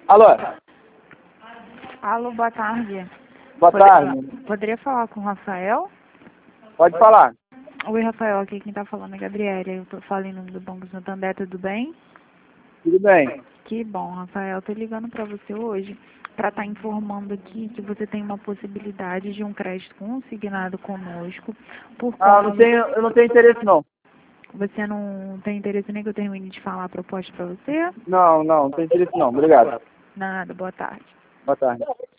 Alô? Alô, boa tarde. Boa tarde. Poderia falar com o Rafael? Pode falar. Oi, Rafael, aqui quem tá falando é a Gabriela. Eu tô falando do Banco Santander, tudo bem? Tudo bem. Que bom, Rafael. Tô ligando para você hoje para estar informando aqui que você tem uma possibilidade de um crédito consignado conosco por Ah, conta... eu não tenho interesse não. Você não tem interesse nem que eu termine de falar a proposta para você? Não tenho interesse não. Obrigado. Nada, boa tarde. Boa tarde.